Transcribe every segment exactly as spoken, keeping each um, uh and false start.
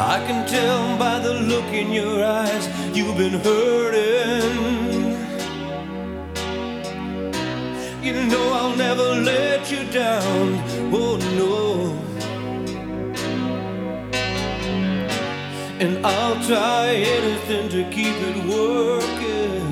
I can tell by the look in your eyes you've been hurting. You know I'll never let you down, oh no. And I'll try anything to keep it working.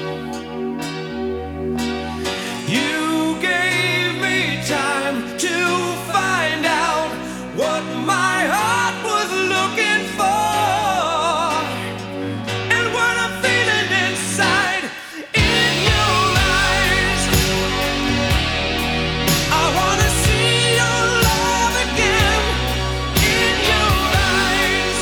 You gave me time to find out what my heart was looking for, and what I'm feeling inside in your eyes. I wanna see your love again in your eyes.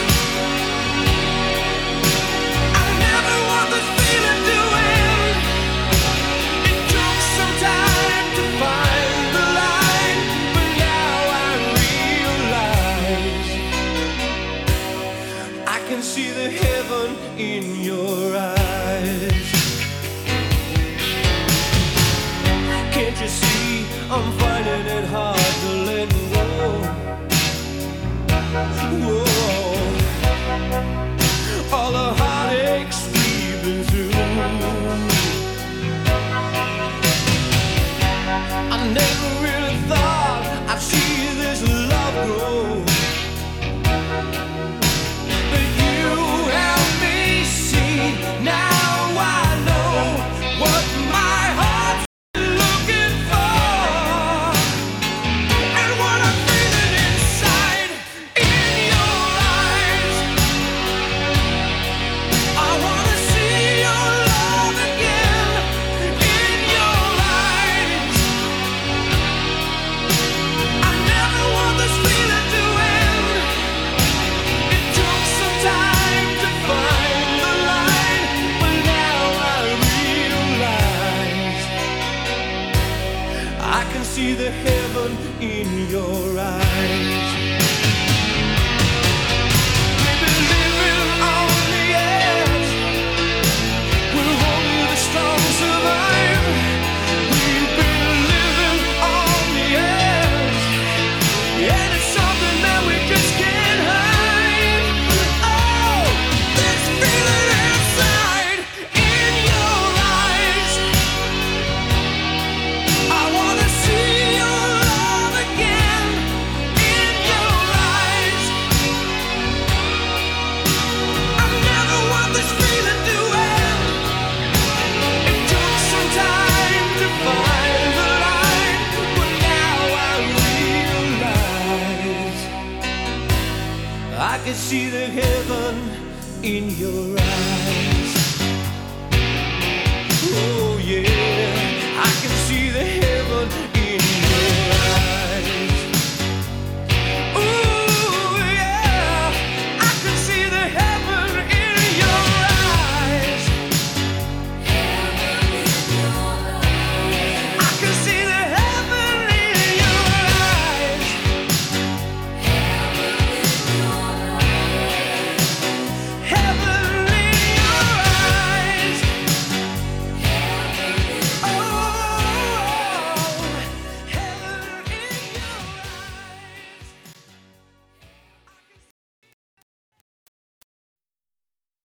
I never want this feeling to end. It took some time to find the line, but now I realize I can see the heaven in your eyes. Can't you see I'm finding it hard to let go? Whoa. All the heartaches we've been through, I never really thought I'd see this love grow. But you help me see, now I know what my heart's looking for, and what I'm feeling inside in your eyes. I wanna see your love again in your eyes. I never want this feeling to end. It took some time to find the line, but now I realize I can see the heaven in your eyes. We've been living on the edge, where only the strong survive. We've been living on the edge, and it's something that we just can't hide. Oh, this feeling inside in your eyes. I wanna see your love again in your eyes. I never want this feeling to end. It took some time to find the line, but now I realize I can see the heaven in your eyes.